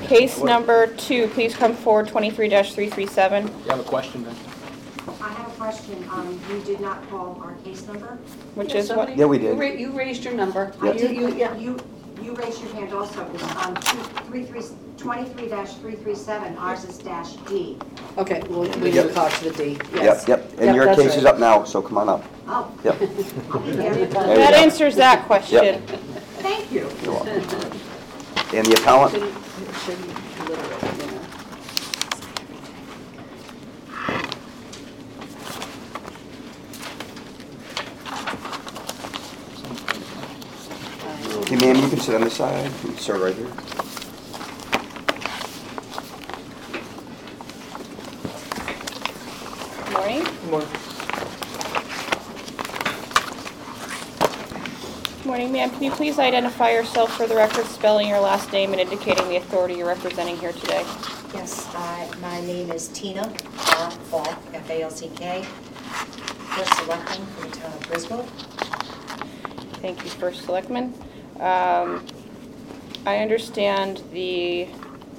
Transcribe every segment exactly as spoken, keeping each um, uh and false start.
Case number two, please come forward, twenty-three dash three three seven. You have a question, then? I have a question. Um, you did not call our case number? Which Yeah, is what? somebody- Yeah, we you did. ra- You raised your number. I You- did, you- yeah. you, you raised your hand also. It was, um, two, three, three, twenty-three dash three three seven. Ours is dash D. Okay, well, we need Yep. to talk to the D, Yep, yes. yep, and your that's case is right. up now, so come on up. Oh. Yep. I'll be there. There you That go. answers that question. Thank you. You're welcome. And the appellant? Shouldn't- shouldn't literate, you know. Hey, ma'am, you can sit on this side, sir, right here. Morning. Morning. Morning, ma'am. Can you please identify yourself for the record, spelling your last name and indicating the authority you're representing here today? Yes, I- my name is Tina R. Falk, F A L C K, first selectman for the town of Griswold. Thank you, First Selectman. Um, I understand the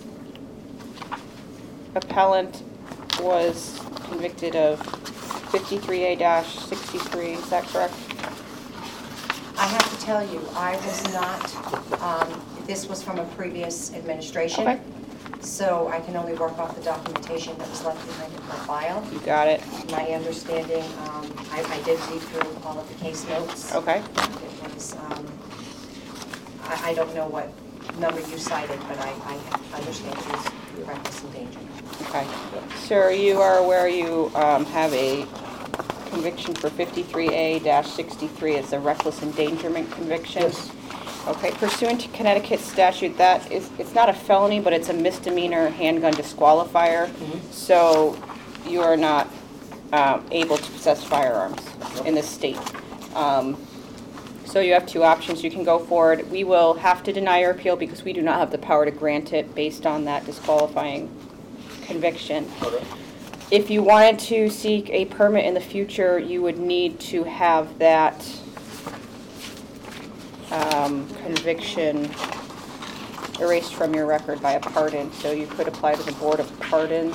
appellant was convicted of fifty-three A sixty-three, is that correct? I have to tell you, I was not, um, this was from a previous administration. Okay. So I can only work off the documentation that was left behind in my file. You got it. My understanding, um, I, I did read through all of the case notes. Okay. It was, um, I, I don't know what number you cited, but I, I understand it was reckless endangerment. Okay. Sir, you are aware you um, have a conviction for fifty-three A sixty-three. It's a reckless endangerment conviction? Yes. Okay, pursuant to Connecticut statute, that is, it's not a felony, but it's a misdemeanor handgun disqualifier. Mm-hmm. So you are not um, able to possess firearms in this state. Um, So you have two options. You can go forward. We will have to deny your appeal because we do not have the power to grant it based on that disqualifying conviction. Okay. If you wanted to seek a permit in the future, you would need to have that um, conviction erased from your record by a pardon. So you could apply to the Board of Pardons.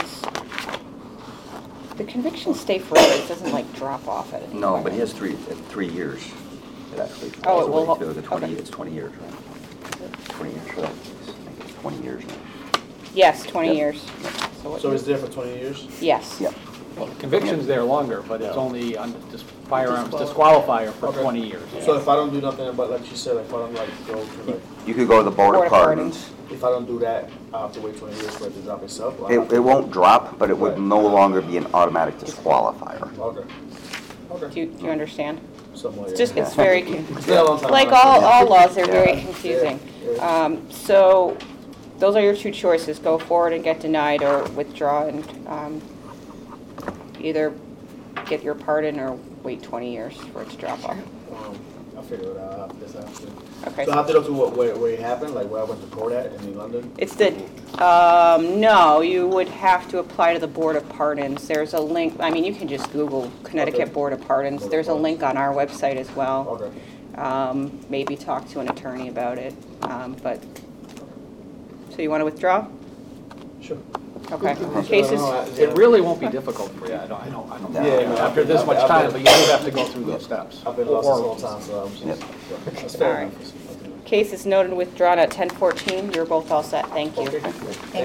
The convictions stay forever. It doesn't like drop off at any No, point. but he has three, uh, three years. It actually Oh, falls it will away ho- to the twenty, okay. it's twenty years, right? Twenty years for that case. I think it's twenty years now. Yes, twenty Yep. years. what So you- it's there for twenty years? Yes. Yep. Well, the conviction's there longer, but it's Yeah. only on dis- firearms disqualifier for Okay. twenty years. So if I don't do nothing about, like she said, like if I don't like go to like, You could go to the Board of Pardons. if I don't do that, I have to wait twenty years for it to drop itself? or I It, have to- it won't drop, but it would Right. no longer be an automatic disqualifier. Okay. Do Okay. you, do you understand? Somewhere, It's yeah. just, it's very, It's been a long con- time. like I'm all, not- all laws, they're very Yeah. confusing. Yeah, yeah. Um, so, those are your two choices, go forward and get denied, or withdraw and, um, either get your pardon or wait twenty years for it to drop off. Um, I'll figure it out after this after. Okay. So I have to go to what, where, where it happened, like where I went to court at in London? It's the, um, no, you would have to apply to the Board of Pardons. There's a link, I mean, you can just Google Connecticut Okay. Board of Pardons. Board of There's a Pardons. link on our website as well. Okay. Um, maybe talk to an attorney about it, um, but, so you want to withdraw? Sure. Okay. So I Cases, don't know, I- It really won't be difficult for you, I don't, I don't, I don't. Yeah, no, After I've this been- much I've time, been- but you do have to go through those steps. I've been lost this Or- whole time, so I'm just, Yep. that's fair All right. enough. case is noted and withdrawn at ten fourteen. You're both all set. Thank you. Okay.